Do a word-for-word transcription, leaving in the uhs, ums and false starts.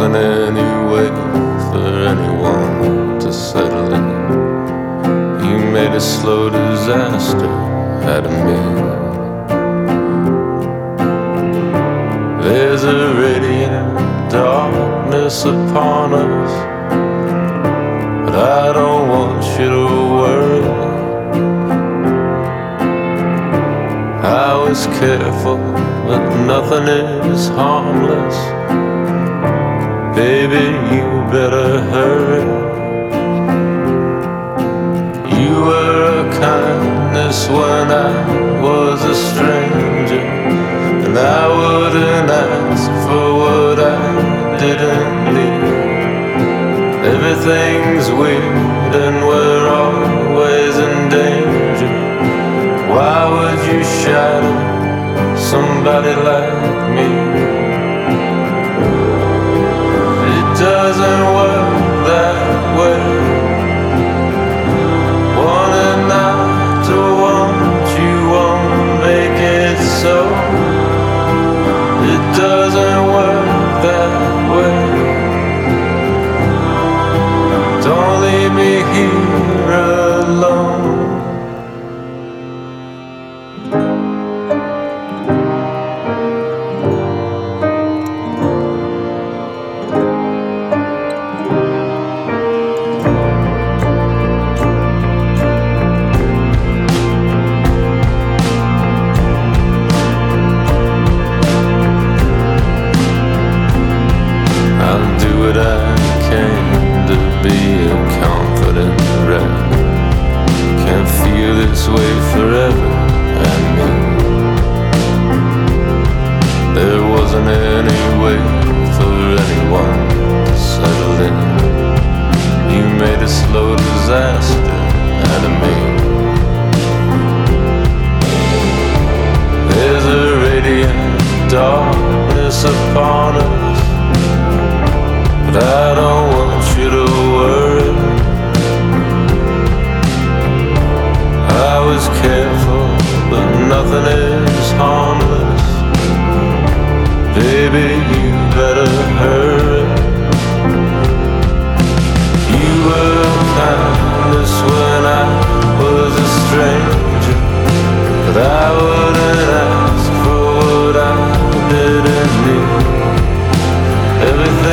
wasn't any way for anyone to settle in. You made a slow disaster out of me. There's a radiant darkness upon us, but I don't want you to worry. I was careful, but nothing is harmless. Baby, you better hurry. You were a kindness when I was a stranger, and I wouldn't ask for what I didn't need. Everything's weird and we're always in danger. Why would you shadow somebody like me? It doesn't work that way. Wanting not to want you won't make it so. It doesn't work that way. Don't leave me here alone. I'll do what I can to be a confident wreck. Can't feel this way forever, I mean. There wasn't any way for anyone to settle in. You made a slow disaster out of me. There's a radiant darkness upon us, but I don't want you to worry. I was careful, but nothing is harmless. Baby, you better hurry. You were kindness when I was a stranger, but I wouldn't ask for what I didn't need. Everything